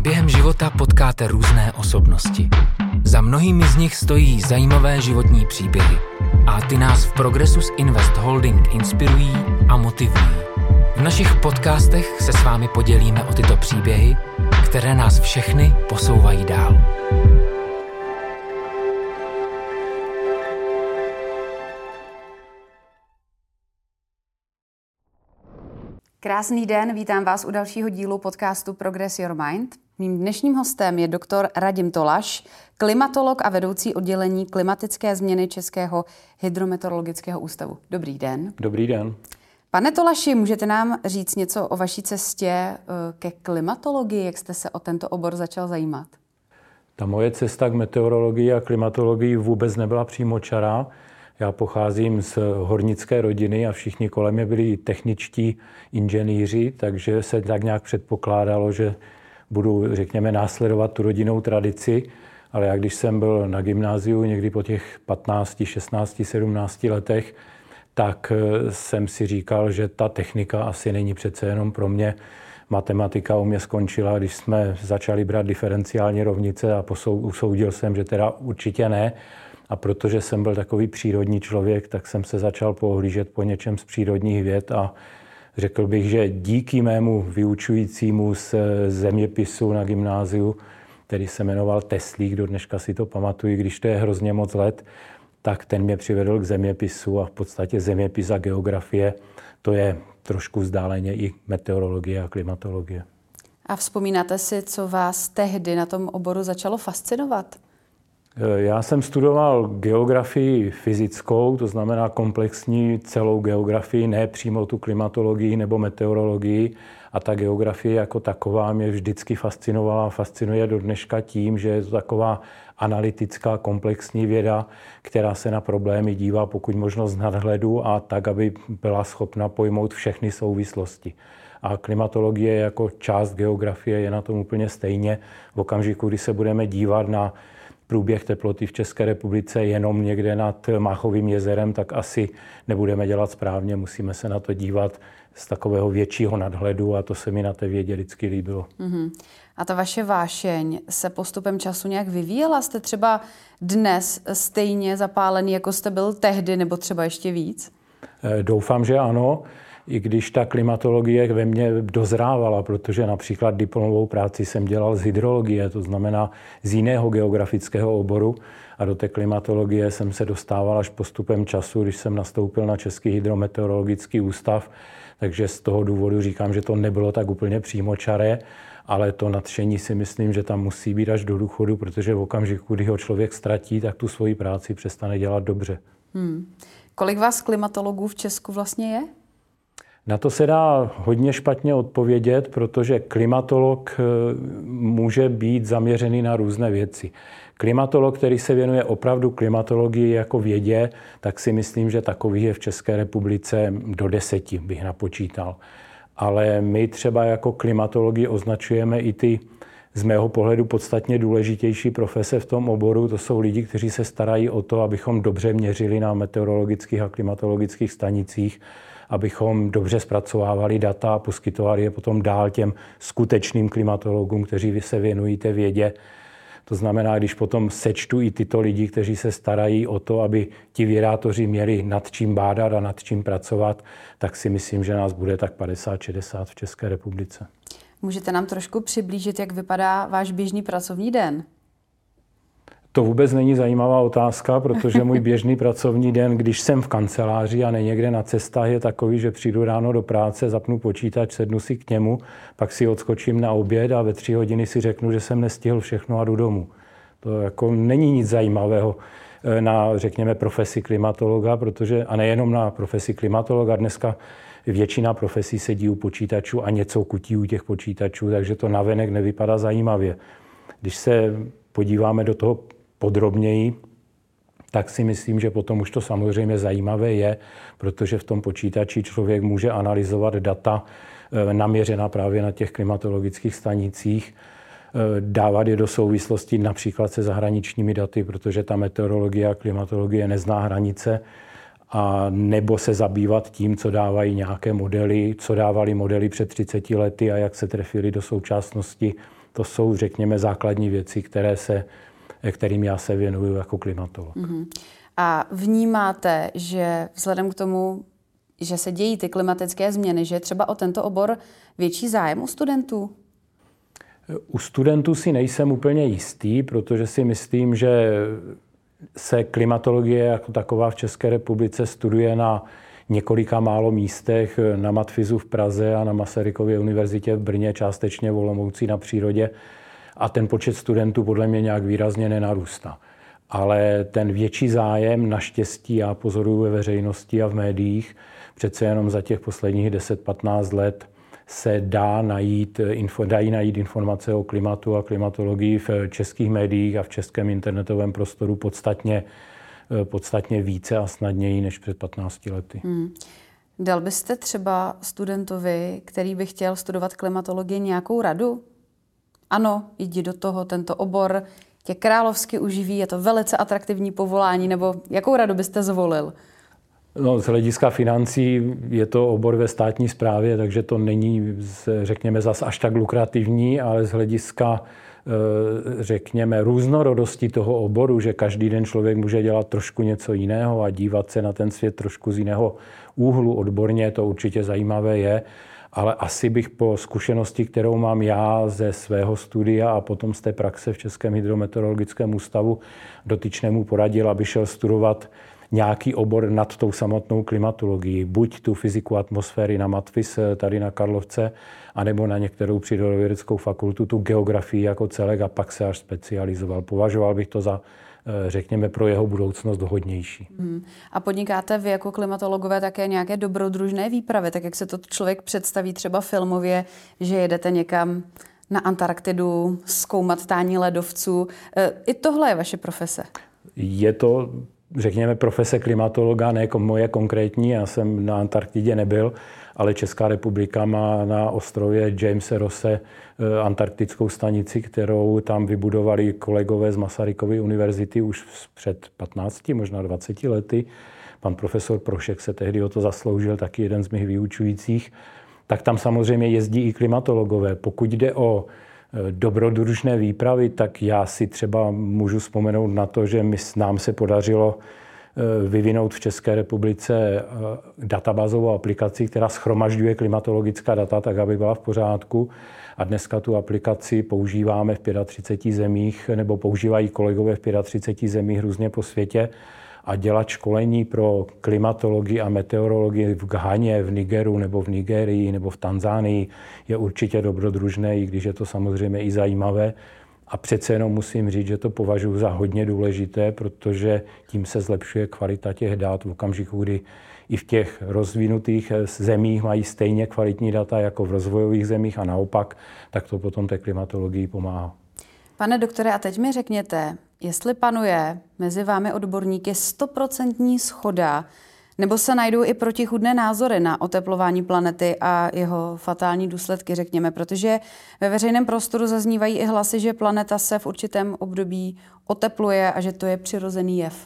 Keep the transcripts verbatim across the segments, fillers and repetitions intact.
Během života potkáte různé osobnosti. Za mnohými z nich stojí zajímavé životní příběhy. A ty nás v Progressus Invest Holding inspirují a motivují. V našich podcastech se s vámi podělíme o tyto příběhy, které nás všechny posouvají dál. Krásný den, vítám vás u dalšího dílu podcastu Progress Your Mind. Mým dnešním hostem je doktor Radim Tolaš, klimatolog a vedoucí oddělení klimatické změny Českého hydrometeorologického ústavu. Dobrý den. Dobrý den. Pane Tolaši, můžete nám říct něco o vaší cestě ke klimatologii, jak jste se o tento obor začal zajímat? Ta moje cesta k meteorologii a klimatologii vůbec nebyla přímočará. Já pocházím z hornické rodiny a všichni kolem mě byli techničtí inženýři, takže se tak nějak předpokládalo, že budu, řekněme, následovat tu rodinnou tradici. Ale já, když jsem byl na gymnáziu někdy po těch patnácti, šestnácti, sedmnácti letech, tak jsem si říkal, že ta technika asi není přece jenom pro mě. Matematika u mě skončila, když jsme začali brát diferenciální rovnice a usoudil jsem, že teda určitě ne. A protože jsem byl takový přírodní člověk, tak jsem se začal pohlížet po něčem z přírodních věd a řekl bych, že díky mému vyučujícímu z zeměpisu na gymnáziu, který se jmenoval Teslík, do dneška si to pamatuju, když to je hrozně moc let, tak ten mě přivedl k zeměpisu a v podstatě zeměpis a geografie, to je trošku vzdáleně i meteorologie a klimatologie. A vzpomínáte si, co vás tehdy na tom oboru začalo fascinovat? Já jsem studoval geografii fyzickou, to znamená komplexní celou geografii, ne přímo tu klimatologii nebo meteorologii. A ta geografie jako taková mě vždycky fascinovala a fascinuje do dneška tím, že je to taková analytická komplexní věda, která se na problémy dívá pokud možno z nadhledu a tak, aby byla schopna pojmout všechny souvislosti. A klimatologie jako část geografie je na tom úplně stejně. V okamžiku, kdy se budeme dívat na průběh teploty v České republice jenom někde nad Máchovým jezerem, tak asi nebudeme dělat správně. Musíme se na to dívat z takového většího nadhledu a to se mi na té vědě vždycky líbilo. Mm-hmm. A ta vaše vášeň se postupem času nějak vyvíjela? Jste třeba dnes stejně zapálený, jako jste byl tehdy, nebo třeba ještě víc? Doufám, že ano. I když ta klimatologie ve mně dozrávala, protože například diplomovou práci jsem dělal z hydrologie, to znamená z jiného geografického oboru a do té klimatologie jsem se dostával až postupem času, když jsem nastoupil na Český hydrometeorologický ústav, takže z toho důvodu říkám, že to nebylo tak úplně přímočaré, ale to nadšení si myslím, že tam musí být až do důchodu, protože v okamžiku, kdy ho člověk ztratí, tak tu svoji práci přestane dělat dobře. Hmm. Kolik vás klimatologů v Česku vlastně je? Na to se dá hodně špatně odpovědět, protože klimatolog může být zaměřený na různé věci. Klimatolog, který se věnuje opravdu klimatologii jako vědě, tak si myslím, že takových je v České republice do deseti, bych napočítal. Ale my třeba jako klimatologi označujeme i ty z mého pohledu podstatně důležitější profese v tom oboru. To jsou lidi, kteří se starají o to, abychom dobře měřili na meteorologických a klimatologických stanicích, abychom dobře zpracovávali data a poskytovali je potom dál těm skutečným klimatologům, kteří se věnují té vědě. To znamená, když potom sečtu i tyto lidi, kteří se starají o to, aby ti vědátoři měli nad čím bádat a nad čím pracovat, tak si myslím, že nás bude tak padesát šedesát v České republice. Můžete nám trošku přiblížit, jak vypadá váš běžný pracovní den? To vůbec není zajímavá otázka, protože můj běžný pracovní den, když jsem v kanceláři a ne někde na cestách, je takový, že přijdu ráno do práce, zapnu počítač, sednu si k němu, pak si odskočím na oběd a ve tři hodiny si řeknu, že jsem nestihl všechno a jdu domů. To jako není nic zajímavého na, řekněme, profesi klimatologa, protože, a nejenom na profesi klimatologa, dneska většina profesí sedí u počítačů a něco kutí u těch počítačů, takže to navenek nevypadá zajímavě. Když se podíváme do toho podrobněji, tak si myslím, že potom už to samozřejmě zajímavé je, protože v tom počítači člověk může analyzovat data naměřená právě na těch klimatologických stanicích, dávat je do souvislosti například se zahraničními daty, protože ta meteorologie a klimatologie nezná hranice, a nebo se zabývat tím, co dávají nějaké modely, co dávali modely před třiceti lety a jak se trefili do současnosti. To jsou, řekněme, základní věci, které se, kterým já se věnuju jako klimatolog. Mm-hmm. A vnímáte, že vzhledem k tomu, že se dějí ty klimatické změny, že je třeba o tento obor větší zájem u studentů? U studentů si nejsem úplně jistý, protože si myslím, že se klimatologie jako taková v České republice studuje na několika málo místech, na Matfizu v Praze a na Masarykově univerzitě v Brně, částečně v Olomouci na Přírodě. A ten počet studentů podle mě nějak výrazně nenarůstá. Ale ten větší zájem, naštěstí já pozoruju ve veřejnosti a v médiích, přece jenom za těch posledních deset patnáct let se dá najít, dají najít informace o klimatu a klimatologii v českých médiích a v českém internetovém prostoru podstatně, podstatně více a snadněji než před patnácti lety. Hmm. Dal byste třeba studentovi, který by chtěl studovat klimatologii, nějakou radu? Ano, jdi do toho, tento obor tě královsky uživí, je to velice atraktivní povolání, nebo jakou radu byste zvolil? No, z hlediska financí je to obor ve státní správě, takže to není, řekněme, zas až tak lukrativní, ale z hlediska, řekněme, různorodosti toho oboru, že každý den člověk může dělat trošku něco jiného a dívat se na ten svět trošku z jiného úhlu odborně, to určitě zajímavé je. Ale asi bych po zkušenosti, kterou mám já ze svého studia a potom z té praxe v Českém hydrometeorologickém ústavu, dotyčnému poradil, aby šel studovat nějaký obor nad tou samotnou klimatologií. Buď tu fyziku atmosféry na Matfiz tady na Karlovce, anebo na některou přírodovědeckou fakultu, tu geografii jako celek a pak se až specializoval. Považoval bych to za, řekněme, pro jeho budoucnost hodnější. Hmm. A podnikáte vy jako klimatologové také nějaké dobrodružné výpravy, tak jak se to člověk představí třeba filmově, že jedete někam na Antarktidu zkoumat tání ledovců. I tohle je vaše profese? Je to, řekněme, profese klimatologa, ne moje konkrétní, já jsem na Antarktidě nebyl, ale Česká republika má na ostrově Jamese Rosse antarktickou stanici, kterou tam vybudovali kolegové z Masarykovy univerzity už před patnácti, možná dvaceti lety. Pan profesor Prošek se tehdy o to zasloužil, taky jeden z mých vyučujících. Tak tam samozřejmě jezdí i klimatologové. Pokud jde o dobrodružné výpravy, tak já si třeba můžu vzpomenout na to, že my, nám se podařilo vyvinout v České republice databázovou aplikaci, která shromažďuje klimatologická data, tak aby byla v pořádku. A dneska tu aplikaci používáme v třiceti pěti zemích, nebo používají kolegové v třiceti pěti zemích různě po světě. A dělat školení pro klimatologii a meteorologii v Ghaně, v Nigeru nebo v Nigérii nebo v Tanzánii je určitě dobrodružné, i když je to samozřejmě i zajímavé. A přece jenom musím říct, že to považuji za hodně důležité, protože tím se zlepšuje kvalita těch dat v okamžiku, kdy i v těch rozvinutých zemích mají stejně kvalitní data jako v rozvojových zemích a naopak, tak to potom té klimatologii pomáhá. Pane doktore, a teď mi řekněte, jestli panuje mezi vámi odborníky stoprocentní shoda, nebo se najdou i protichůdné názory na oteplování planety a jeho fatální důsledky, řekněme, protože ve veřejném prostoru zaznívají i hlasy, že planeta se v určitém období otepluje a že to je přirozený jev.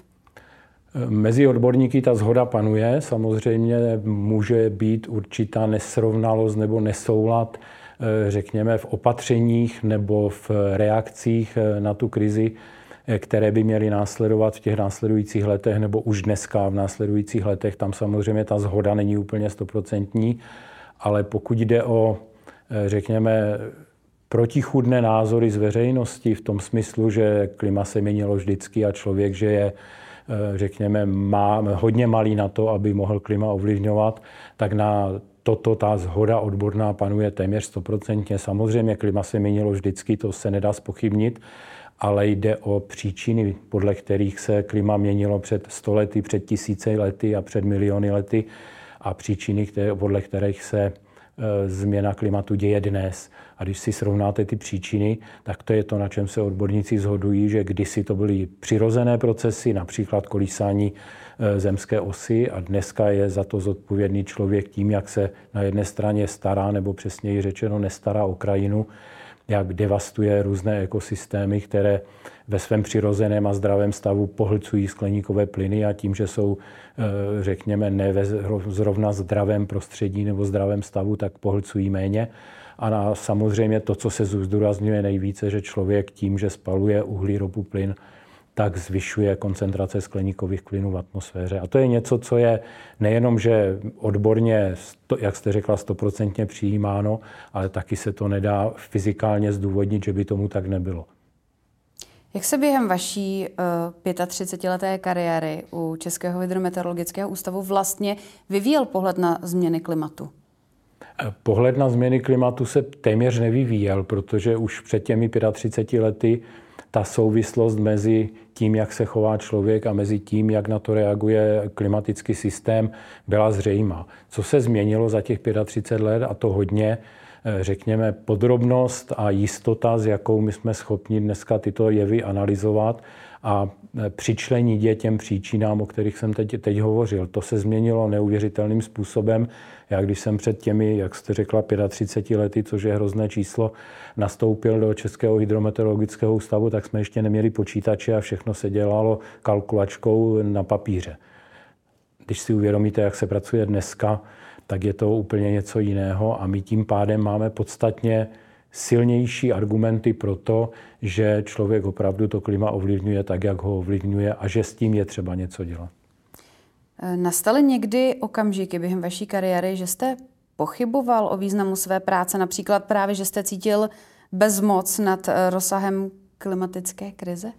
Mezi odborníky ta shoda panuje. Samozřejmě může být určitá nesrovnalost nebo nesoulad, řekněme, v opatřeních nebo v reakcích na tu krizi, které by měly následovat v těch následujících letech nebo už dneska v následujících letech. Tam samozřejmě ta shoda není úplně stoprocentní, ale pokud jde o, řekněme, protichůdné názory z veřejnosti v tom smyslu, že klima se měnilo vždycky a člověk, že je, řekněme, má hodně malý na to, aby mohl klima ovlivňovat, tak na toto ta shoda odborná panuje téměř stoprocentně. Samozřejmě klima se měnilo vždycky, to se nedá zpochybnit, ale jde o příčiny, podle kterých se klima měnilo před sto lety, před tisíce lety a před miliony lety a příčiny, které, podle kterých se e, změna klimatu děje dnes. A když si srovnáte ty příčiny, tak to je to, na čem se odborníci shodují, že kdysi to byly přirozené procesy, například kolísání e, zemské osy a dneska je za to zodpovědný člověk tím, jak se na jedné straně stará, nebo přesněji řečeno nestará o krajinu, jak devastuje různé ekosystémy, které ve svém přirozeném a zdravém stavu pohlcují skleníkové plyny a tím, že jsou, řekněme, ne ve zrovna zdravém prostředí nebo zdravém stavu, tak pohlcují méně. A na, samozřejmě to, co se zdůrazňuje nejvíce, že člověk tím, že spaluje uhlí, ropu, plyn, tak zvyšuje koncentrace skleníkových plynů v atmosféře. A to je něco, co je nejenom, že odborně, jak jste řekla, stoprocentně přijímáno, ale taky se to nedá fyzikálně zdůvodnit, že by tomu tak nebylo. Jak se během vaší uh, třicetileté kariéry u Českého hydrometeorologického ústavu vlastně vyvíjel pohled na změny klimatu? Pohled na změny klimatu se téměř nevyvíjel, protože už před těmi třiceti pěti lety ta souvislost mezi tím, jak se chová člověk a mezi tím, jak na to reaguje klimatický systém, byla zřejmá. Co se změnilo za těch třicet pět let, a to hodně, řekněme, podrobnost a jistota, s jakou my jsme schopni dneska tyto jevy analyzovat a přičlenit je těm příčinám, o kterých jsem teď, teď hovořil. To se změnilo neuvěřitelným způsobem. Já když jsem před těmi, jak jste řekla, třiceti pěti lety, což je hrozné číslo, nastoupil do Českého hydrometeorologického ústavu, tak jsme ještě neměli počítače a všechno se dělalo kalkulačkou na papíře. Když si uvědomíte, jak se pracuje dneska, tak je to úplně něco jiného a my tím pádem máme podstatně silnější argumenty pro to, že člověk opravdu to klima ovlivňuje tak, jak ho ovlivňuje a že s tím je třeba něco dělat. Nastaly někdy okamžiky během vaší kariéry, že jste pochyboval o významu své práce, například právě, že jste cítil bezmoc nad rozsahem klimatické krize?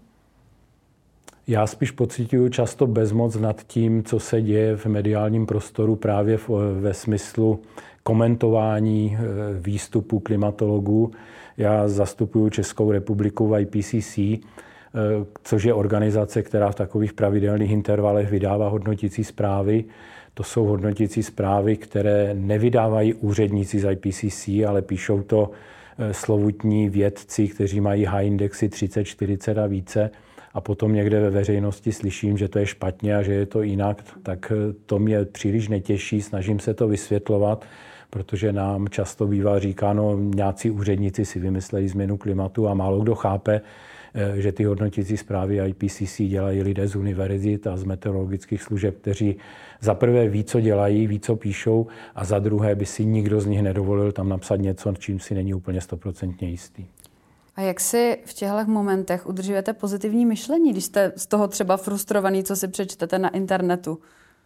Já spíš pociťuji často bezmoc nad tím, co se děje v mediálním prostoru právě ve smyslu komentování výstupu klimatologů. Já zastupuji Českou republiku v I P C C, což je organizace, která v takových pravidelných intervalech vydává hodnotící zprávy. To jsou hodnotící zprávy, které nevydávají úředníci z I P C C, ale píšou to slovutní vědci, kteří mají high indexy třicet, čtyřicet a více. A potom někde ve veřejnosti slyším, že to je špatně a že je to jinak, tak to mě příliš netěší, snažím se to vysvětlovat, protože nám často bývá říkáno, nějací úředníci si vymysleli změnu klimatu a málo kdo chápe, že ty hodnotící zprávy I P C C dělají lidé z univerzit a z meteorologických služeb, kteří za prvé ví, co dělají, ví, co píšou a za druhé by si nikdo z nich nedovolil tam napsat něco, čím si není úplně stoprocentně jistý. A jak si v těchto momentech udržujete pozitivní myšlení, když jste z toho třeba frustrovaný, co si přečtete na internetu?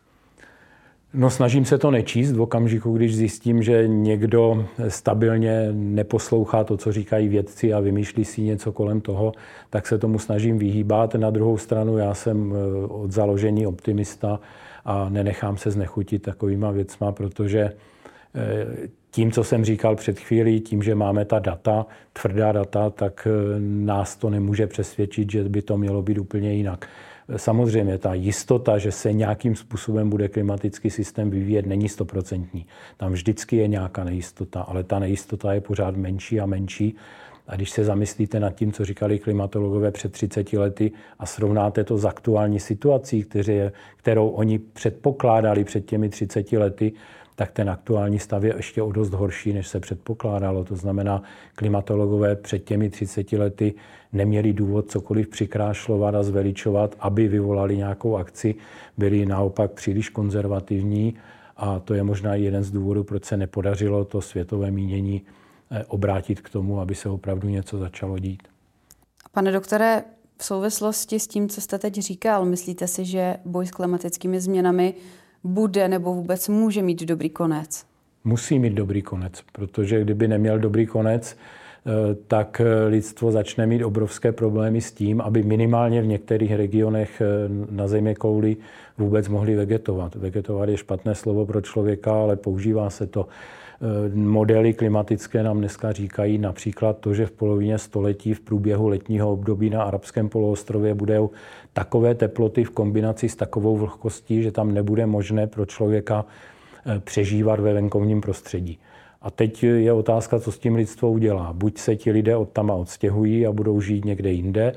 No, snažím se to nečíst v okamžiku, když zjistím, že někdo stabilně neposlouchá to, co říkají vědci a vymýšlí si něco kolem toho, tak se tomu snažím vyhýbat. Na druhou stranu já jsem od založení optimista a nenechám se znechutit takovýma věcma, protože tím, co jsem říkal před chvílí, tím, že máme ta data, tvrdá data, tak nás to nemůže přesvědčit, že by to mělo být úplně jinak. Samozřejmě ta jistota, že se nějakým způsobem bude klimatický systém vyvíjet, není stoprocentní. Tam vždycky je nějaká nejistota, ale ta nejistota je pořád menší a menší. A když se zamyslíte nad tím, co říkali klimatologové před třiceti lety a srovnáte to s aktuální situací, kterou oni předpokládali před těmi třiceti lety, tak ten aktuální stav je ještě o dost horší, než se předpokládalo. To znamená, klimatologové před těmi třiceti lety neměli důvod cokoliv přikrášlovat a zveličovat, aby vyvolali nějakou akci. Byli naopak příliš konzervativní a to je možná jeden z důvodů, proč se nepodařilo to světové mínění obrátit k tomu, aby se opravdu něco začalo dít. Pane doktore, v souvislosti s tím, co jste teď říkal, myslíte si, že boj s klimatickými změnami bude nebo vůbec může mít dobrý konec? Musí mít dobrý konec, protože kdyby neměl dobrý konec, tak lidstvo začne mít obrovské problémy s tím, aby minimálně v některých regionech na zeměkouli vůbec mohli vegetovat. Vegetovat je špatné slovo pro člověka, ale používá se to. Modely klimatické nám dneska říkají například to, že v polovině století v průběhu letního období na arabském poloostrově budou takové teploty v kombinaci s takovou vlhkostí, že tam nebude možné pro člověka přežívat ve venkovním prostředí. A teď je otázka, co s tím lidstvo udělá. Buď se ti lidé odtama odstěhují a budou žít někde jinde,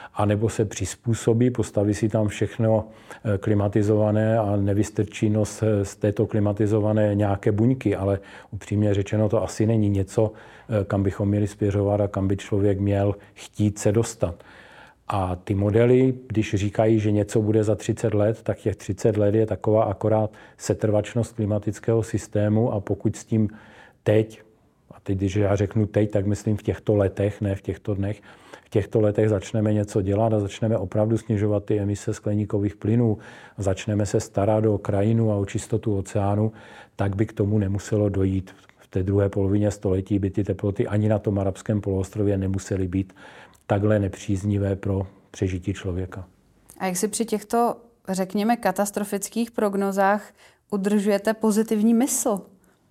anebo se přizpůsobí, postaví si tam všechno klimatizované a nevystrčí nos z této klimatizované nějaké buňky, ale upřímně řečeno to asi není něco, kam bychom měli směřovat a kam by člověk měl chtít se dostat. A ty modely, když říkají, že něco bude za třicet let, tak těch třicet let je taková akorát setrvačnost klimatického systému a pokud s tím teď, a teď, když já řeknu teď, tak myslím v těchto letech, ne v těchto dnech, v těchto letech začneme něco dělat a začneme opravdu snižovat ty emise skleníkových plynů a začneme se starat o krajinu a o čistotu oceánu, tak by k tomu nemuselo dojít. V té druhé polovině století by ty teploty ani na tom arabském poloostrově nemusely být takhle nepříznivé pro přežití člověka. A jak si při těchto, řekněme, katastrofických prognozách udržujete pozitivní mysl?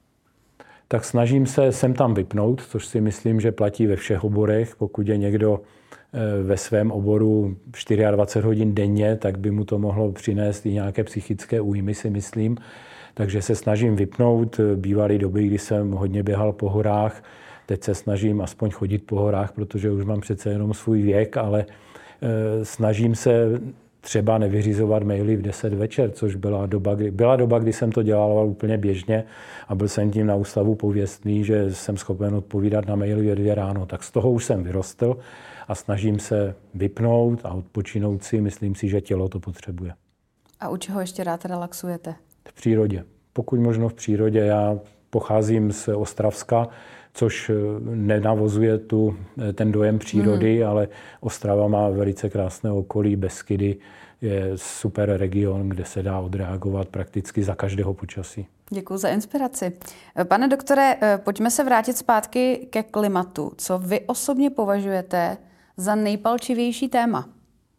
Tak snažím se sem tam vypnout, což si myslím, že platí ve všech oborech. Pokud je někdo ve svém oboru dvacet čtyři hodin denně, tak by mu to mohlo přinést i nějaké psychické újmy, si myslím. Takže se snažím vypnout. Bývaly doby, kdy jsem hodně běhal po horách. Teď se snažím aspoň chodit po horách, protože už mám přece jenom svůj věk, ale e, snažím se třeba nevyřizovat maily v deset večer, což byla doba, kdy, byla doba, kdy jsem to dělal úplně běžně a byl jsem tím na ústavu pověstný, že jsem schopen odpovídat na maily ve dvě ráno. Tak z toho už jsem vyrostl a snažím se vypnout a odpočinout si. Myslím si, že tělo to potřebuje. A u čeho ještě rád relaxujete? V přírodě. Pokud možno v přírodě. Já pocházím z Ostravska, což nenavozuje tu, ten dojem přírody, mm. ale Ostrava má velice krásné okolí, Beskydy je super region, kde se dá odreagovat prakticky za každého počasí. Děkuji za inspiraci. Pane doktore, pojďme se vrátit zpátky ke klimatu. Co vy osobně považujete za nejpalčivější téma?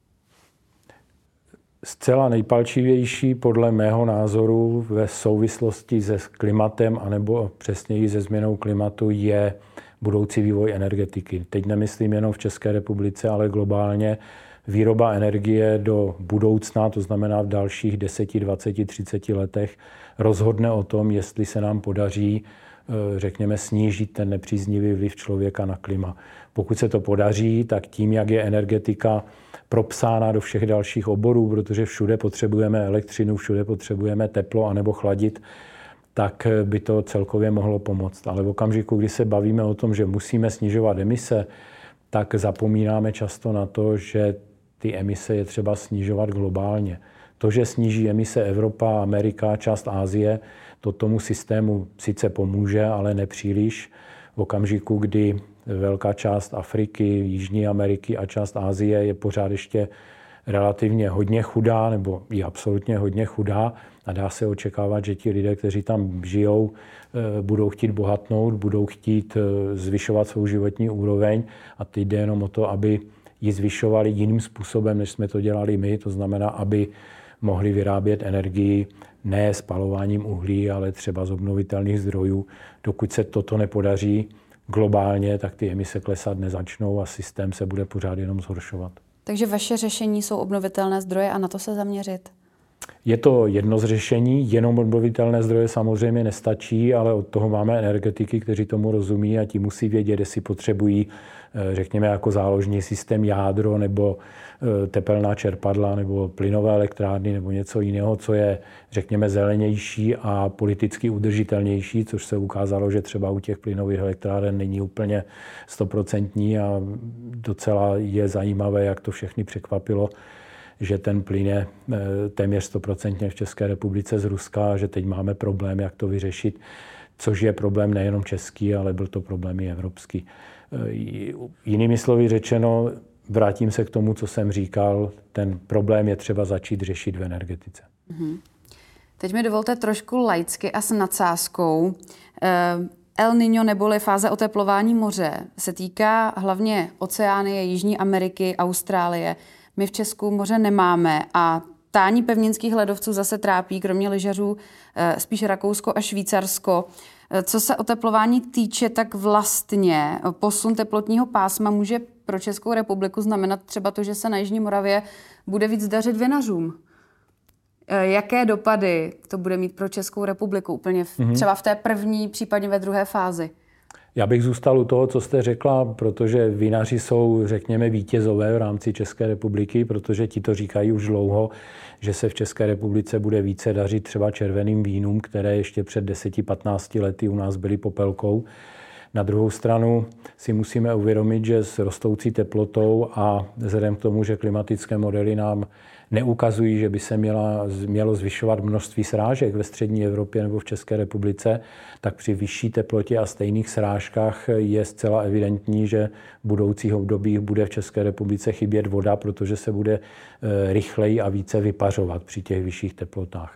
Zcela nejpalčivější podle mého názoru ve souvislosti se klimatem anebo přesněji se změnou klimatu je budoucí vývoj energetiky. Teď nemyslím jenom v České republice, ale globálně výroba energie do budoucna, to znamená v dalších deseti, dvaceti, třiceti letech, rozhodne o tom, jestli se nám podaří, řekněme, snížit ten nepříznivý vliv člověka na klima. Pokud se to podaří, tak tím, jak je energetika propsána do všech dalších oborů, protože všude potřebujeme elektřinu, všude potřebujeme teplo anebo chladit, tak by to celkově mohlo pomoct. Ale v okamžiku, kdy se bavíme o tom, že musíme snižovat emise, tak zapomínáme často na to, že ty emise je třeba snižovat globálně. To, že sníží emise Evropa, Amerika, část Asie, to tomu systému sice pomůže, ale nepříliš. V okamžiku, kdy velká část Afriky, Jižní Ameriky a část Asie je pořád ještě relativně hodně chudá, nebo i absolutně hodně chudá a dá se očekávat, že ti lidé, kteří tam žijou, budou chtít bohatnout, budou chtít zvyšovat svou životní úroveň a teď jde jenom o to, aby ji zvyšovali jiným způsobem, než jsme to dělali my, to znamená, aby mohli vyrábět energii ne spalováním uhlí, ale třeba z obnovitelných zdrojů. Dokud se toto nepodaří globálně, tak ty emise klesat nezačnou a systém se bude pořád jenom zhoršovat. Takže vaše řešení jsou obnovitelné zdroje a na to se zaměřit? Je to jedno z řešení, jenom obnovitelné zdroje samozřejmě nestačí, ale od toho máme energetiky, kteří tomu rozumí a ti musí vědět, jestli potřebují, řekněme, jako záložní systém jádro nebo tepelná čerpadla nebo plynové elektrárny nebo něco jiného, co je, řekněme, zelenější a politicky udržitelnější, což se ukázalo, že třeba u těch plynových elektráren není úplně stoprocentní a docela je zajímavé, jak to všechny překvapilo, že ten plyn je téměř stoprocentně v České republice z Ruska a že teď máme problém, jak to vyřešit, což je problém nejenom český, ale byl to problém i evropský. Jinými slovy řečeno, vrátím se k tomu, co jsem říkal, ten problém je třeba začít řešit v energetice. Mm-hmm. Teď mi dovolte trošku laicky a s nadsázkou. El Niño neboli fáze oteplování moře se týká hlavně Oceánie, Jižní Ameriky, Austrálie. My v Česku moře nemáme a tání pevninských ledovců zase trápí, kromě lyžařů, spíš Rakousko a Švýcarsko. Co se oteplování týče, tak vlastně posun teplotního pásma může pro Českou republiku znamenat třeba to, že se na Jižní Moravě bude víc dařit vinařům. Jaké dopady to bude mít pro Českou republiku úplně v, mm-hmm. třeba v té první, případně ve druhé fázi? Já bych zůstal u toho, co jste řekla, protože vinaři jsou, řekněme, vítězové v rámci České republiky, protože ti to říkají už dlouho, že se v České republice bude více dařit třeba červeným vínům, které ještě před deseti patnácti lety u nás byly popelkou. Na druhou stranu si musíme uvědomit, že s rostoucí teplotou a vzhledem k tomu, že klimatické modely nám neukazují, že by se měla, mělo zvyšovat množství srážek ve střední Evropě nebo v České republice, tak při vyšší teplotě a stejných srážkách je zcela evidentní, že v budoucích obdobích bude v České republice chybět voda, protože se bude rychleji a více vypařovat při těch vyšších teplotách.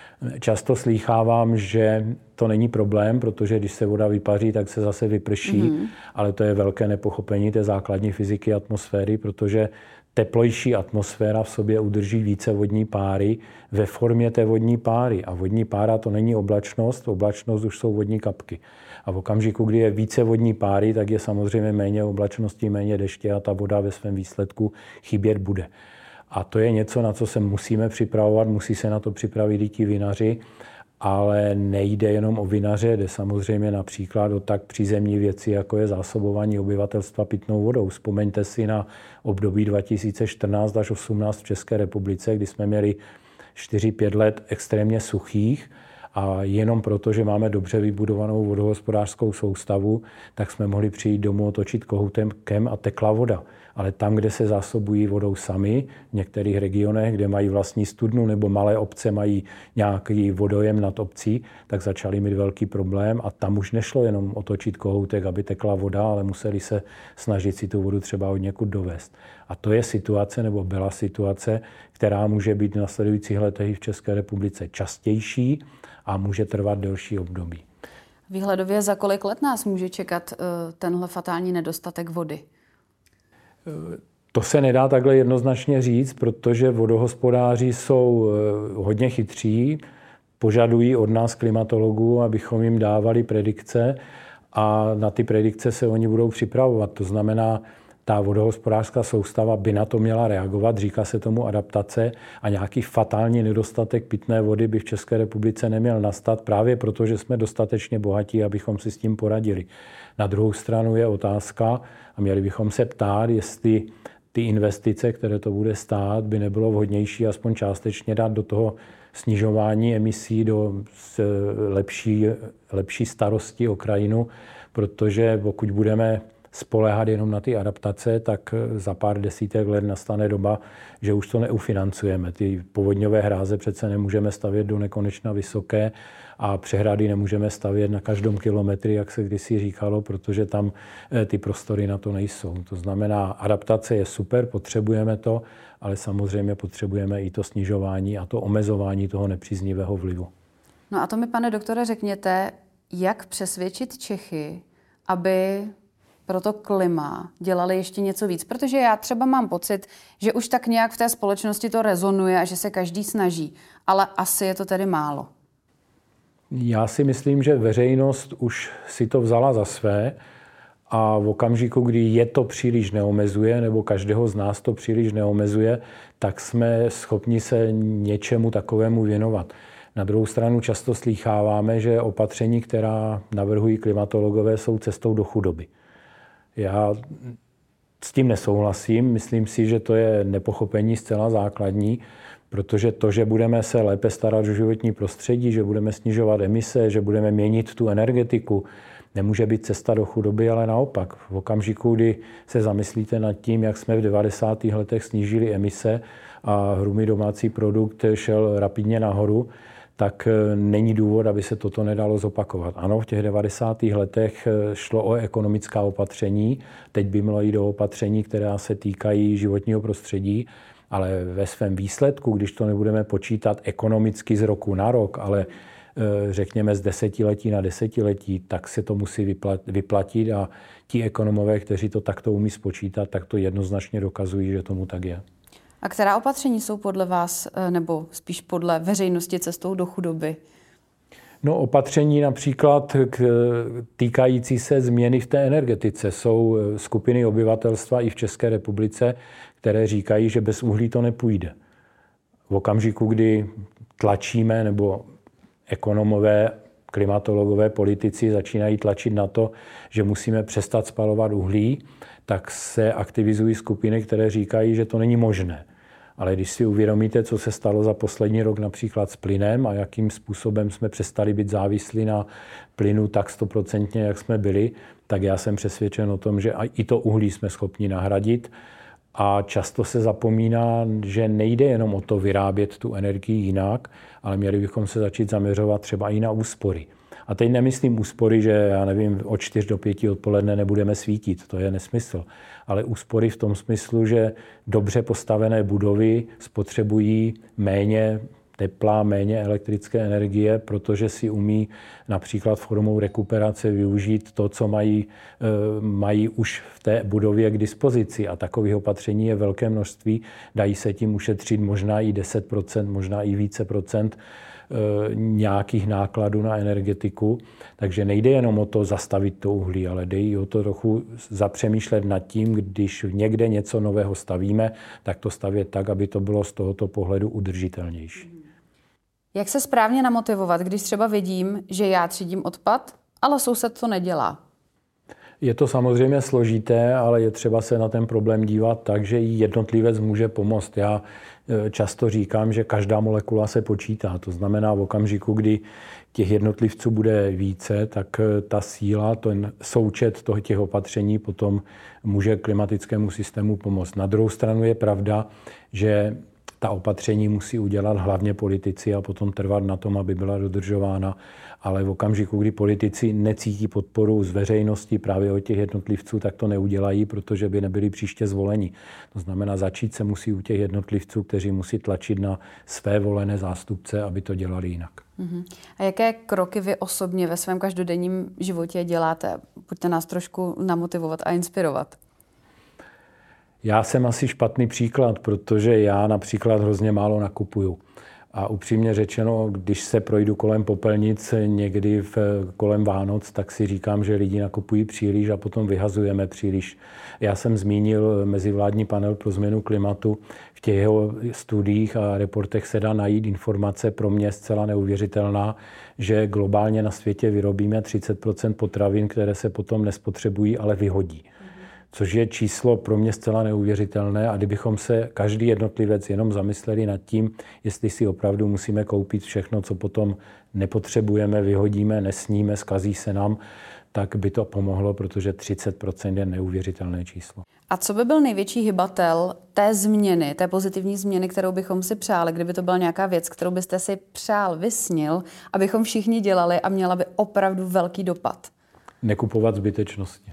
Často slýchávám, že to není problém, protože když se voda vypaří, tak se zase vyprší, mm-hmm. ale to je velké nepochopení té základní fyziky atmosféry, protože teplejší atmosféra v sobě udrží více vodní páry ve formě té vodní páry. A vodní pára to není oblačnost, oblačnost už jsou vodní kapky. A v okamžiku, kdy je více vodní páry, tak je samozřejmě méně oblačnosti, méně deště a ta voda ve svém výsledku chybět bude. A to je něco, na co se musíme připravovat, musí se na to připravit i ti vinaři, ale nejde jenom o vinaře, jde samozřejmě například o tak přízemní věci, jako je zásobování obyvatelstva pitnou vodou. Vzpomeňte si na období dva tisíce čtrnáct až osmnáct v České republice, kdy jsme měli čtyři pět let extrémně suchých a jenom proto, že máme dobře vybudovanou vodohospodářskou soustavu, tak jsme mohli přijít domů, otočit kohoutem a tekla voda. Ale tam, kde se zásobují vodou sami, v některých regionech, kde mají vlastní studnu nebo malé obce mají nějaký vodojem nad obcí, tak začali mít velký problém a tam už nešlo jenom otočit kohoutek, aby tekla voda, ale museli se snažit si tu vodu třeba od někud dovést. A to je situace, nebo byla situace, která může být v následujících letech v České republice častější a může trvat delší období. Výhledově za kolik let nás může čekat tenhle fatální nedostatek vody? To se nedá takhle jednoznačně říct, protože vodohospodáři jsou hodně chytří, požadují od nás klimatologů, abychom jim dávali predikce a na ty predikce se oni budou připravovat. To znamená, ta vodohospodářská soustava by na to měla reagovat, říká se tomu adaptace a nějaký fatální nedostatek pitné vody by v České republice neměl nastat právě proto, že jsme dostatečně bohatí, abychom si s tím poradili. Na druhou stranu je otázka a měli bychom se ptát, jestli ty investice, které to bude stát, by nebylo vhodnější aspoň částečně dát do toho snižování emisí, do lepší, lepší starosti o krajinu, protože pokud budeme spoléhat jenom na ty adaptace, tak za pár desítek let nastane doba, že už to neufinancujeme. Ty povodňové hráze přece nemůžeme stavět do nekonečna vysoké a přehrady nemůžeme stavět na každém kilometru, jak se kdysi říkalo, protože tam ty prostory na to nejsou. To znamená, adaptace je super, potřebujeme to, ale samozřejmě potřebujeme i to snižování a to omezování toho nepříznivého vlivu. No a to mi, pane doktore, řekněte, jak přesvědčit Čechy, aby pro to klima dělali ještě něco víc. Protože já třeba mám pocit, že už tak nějak v té společnosti to rezonuje a že se každý snaží. Ale asi je to tedy málo. Já si myslím, že veřejnost už si to vzala za své a v okamžiku, kdy je to příliš neomezuje, nebo každého z nás to příliš neomezuje, tak jsme schopni se něčemu takovému věnovat. Na druhou stranu často slýcháváme, že opatření, která navrhují klimatologové, jsou cestou do chudoby. Já s tím nesouhlasím. Myslím si, že to je nepochopení zcela základní, protože to, že budeme se lépe starat o životní prostředí, že budeme snižovat emise, že budeme měnit tu energetiku, nemůže být cesta do chudoby, ale naopak. V okamžiku, kdy se zamyslíte nad tím, jak jsme v devadesátých letech snížili emise a hrubý domácí produkt šel rapidně nahoru, tak není důvod, aby se toto nedalo zopakovat. Ano, v těch devadesátých letech šlo o ekonomická opatření, teď by mělo jít o opatření, která se týkají životního prostředí, ale ve svém výsledku, když to nebudeme počítat ekonomicky z roku na rok, ale řekněme z desetiletí na desetiletí, tak se to musí vyplatit a ti ekonomové, kteří to takto umí spočítat, tak to jednoznačně dokazují, že tomu tak je. A která opatření jsou podle vás, nebo spíš podle veřejnosti cestou do chudoby? No, opatření například k, týkající se změny v té energetice. Jsou skupiny obyvatelstva i v České republice, které říkají, že bez uhlí to nepůjde. V okamžiku, kdy tlačíme, nebo ekonomové klimatologové, politici začínají tlačit na to, že musíme přestat spalovat uhlí, tak se aktivizují skupiny, které říkají, že to není možné. Ale když si uvědomíte, co se stalo za poslední rok například s plynem a jakým způsobem jsme přestali být závislí na plynu tak stoprocentně, jak jsme byli, tak já jsem přesvědčen o tom, že i to uhlí jsme schopni nahradit. A často se zapomíná, že nejde jenom o to vyrábět tu energii jinak, ale měli bychom se začít zaměřovat třeba i na úspory. A teď nemyslím úspory, že já nevím, od čtyř do pěti odpoledne nebudeme svítit, to je nesmysl. Ale úspory v tom smyslu, že dobře postavené budovy spotřebují méně tepla, méně elektrické energie, protože si umí například formou rekuperace využít to, co mají, mají už v té budově k dispozici. A takových opatření je velké množství. Dají se tím ušetřit možná i deset procent, možná i více procent nějakých nákladů na energetiku. Takže nejde jenom o to zastavit to uhlí, ale jde i o to trochu zapřemýšlet nad tím, když někde něco nového stavíme, tak to stavět tak, aby to bylo z tohoto pohledu udržitelnější. Jak se správně namotivovat, když třeba vidím, že já třídím odpad, ale soused to nedělá? Je to samozřejmě složité, ale je třeba se na ten problém dívat tak, že i jednotlivec může pomoct. Já často říkám, že každá molekula se počítá. To znamená, v okamžiku, kdy těch jednotlivců bude více, tak ta síla, ten součet toho těch opatření potom může klimatickému systému pomoct. Na druhou stranu je pravda, že ta opatření musí udělat hlavně politici a potom trvat na tom, aby byla dodržována. Ale v okamžiku, kdy politici necítí podporu z veřejnosti právě od těch jednotlivců, tak to neudělají, protože by nebyli příště zvoleni. To znamená, začít se musí u těch jednotlivců, kteří musí tlačit na své volené zástupce, aby to dělali jinak. Uh-huh. A jaké kroky vy osobně ve svém každodenním životě děláte? Pojďte nás trošku namotivovat a inspirovat. Já jsem asi špatný příklad, protože já například hrozně málo nakupuju. A upřímně řečeno, když se projdu kolem popelnic někdy v, kolem Vánoc, tak si říkám, že lidi nakupují příliš a potom vyhazujeme příliš. Já jsem zmínil mezivládní panel pro změnu klimatu. V těch jeho studiích a reportech se dá najít informace pro mě zcela neuvěřitelná, že globálně na světě vyrobíme třicet procent potravin, které se potom nespotřebují, ale vyhodí. Což je číslo pro mě zcela neuvěřitelné a kdybychom se každý jednotlivec jenom zamysleli nad tím, jestli si opravdu musíme koupit všechno, co potom nepotřebujeme, vyhodíme, nesníme, zkazí se nám, tak by to pomohlo, protože třicet procent je neuvěřitelné číslo. A co by byl největší hybatel té změny, té pozitivní změny, kterou bychom si přáli, kdyby to byla nějaká věc, kterou byste si přál, vysnil, abychom všichni dělali a měla by opravdu velký dopad? Nekupovat zbytečnosti.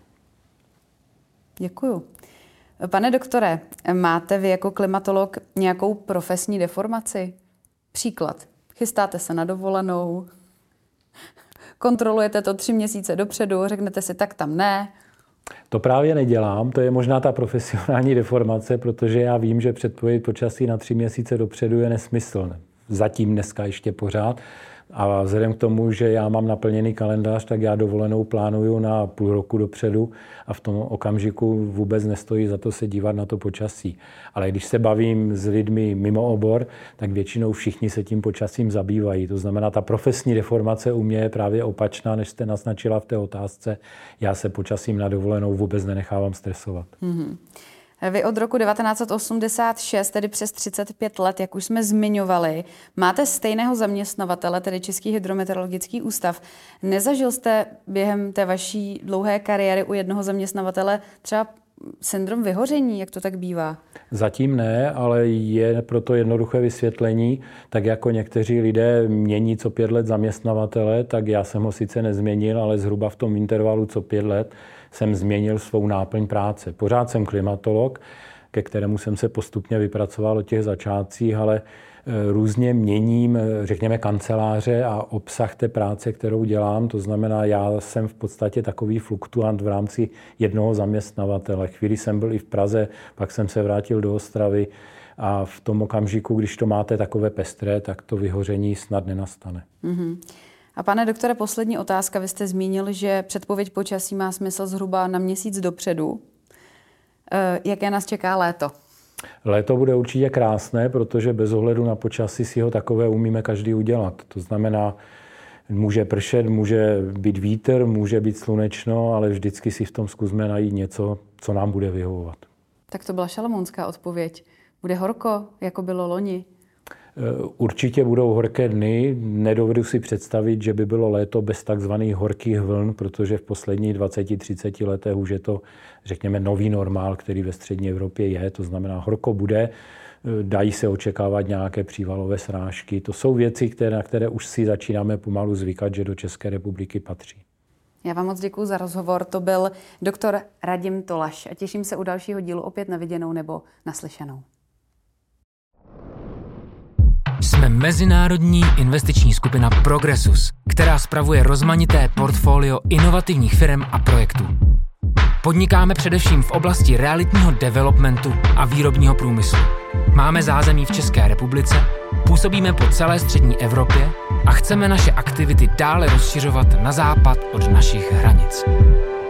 Děkuju. Pane doktore, máte vy jako klimatolog nějakou profesní deformaci? Příklad. Chystáte se na dovolenou, kontrolujete to tři měsíce dopředu, řeknete si, tak tam ne. To právě nedělám, to je možná ta profesionální deformace, protože já vím, že předpověď počasí na tři měsíce dopředu je nesmysl. Zatím dneska ještě pořád. A vzhledem k tomu, že já mám naplněný kalendář, tak já dovolenou plánuju na půl roku dopředu a v tom okamžiku vůbec nestojí za to se dívat na to počasí. Ale když se bavím s lidmi mimo obor, tak většinou všichni se tím počasím zabývají. To znamená, ta profesní deformace u mě je právě opačná, než jste naznačila v té otázce. Já se počasím na dovolenou vůbec nenechávám stresovat. Mm-hmm. Vy od roku devatenáct osmdesát šest, tedy přes třicet pět let, jak už jsme zmiňovali, máte stejného zaměstnavatele, tedy Český hydrometeorologický ústav. Nezažil jste během té vaší dlouhé kariéry u jednoho zaměstnavatele třeba syndrom vyhoření, jak to tak bývá? Zatím ne, ale je proto jednoduché vysvětlení. Tak jako někteří lidé mění co pět let zaměstnavatele, tak já jsem ho sice nezměnil, ale zhruba v tom intervalu co pět let jsem změnil svou náplň práce. Pořád jsem klimatolog, ke kterému jsem se postupně vypracoval od těch začátcích, ale různě měním, řekněme, kanceláře a obsah té práce, kterou dělám. To znamená, já jsem v podstatě takový fluktuant v rámci jednoho zaměstnavatele. Chvíli jsem byl i v Praze, pak jsem se vrátil do Ostravy a v tom okamžiku, když to máte takové pestré, tak to vyhoření snad nenastane. Mm-hmm. A pane doktore, poslední otázka. Vy jste zmínil, že předpověď počasí má smysl zhruba na měsíc dopředu. Jaké nás čeká léto? Léto bude určitě krásné, protože bez ohledu na počasí si ho takové umíme každý udělat. To znamená, Může pršet, může být vítr, může být slunečno, ale vždycky si v tom zkusme najít něco, co nám bude vyhovovat. Tak to byla šalamounská odpověď. Bude horko, jako bylo loni? Určitě budou horké dny. Nedovedu si představit, že by bylo léto bez takzvaných horkých vln, protože v posledních dvaceti třiceti letech už je to, řekněme, nový normál, který ve střední Evropě je. To znamená, horko bude, dají se očekávat nějaké přívalové srážky. To jsou věci, které, na které už si začínáme pomalu zvykat, že do České republiky patří. Já vám moc děkuji za rozhovor. To byl doktor Radim Tolaš a těším se u dalšího dílu opět na viděnou nebo naslyšenou. Jsme mezinárodní investiční skupina Progressus, která spravuje rozmanité portfolio inovativních firm a projektů. Podnikáme především v oblasti realitního developmentu a výrobního průmyslu. Máme zázemí v České republice, působíme po celé střední Evropě a chceme naše aktivity dále rozšiřovat na západ od našich hranic.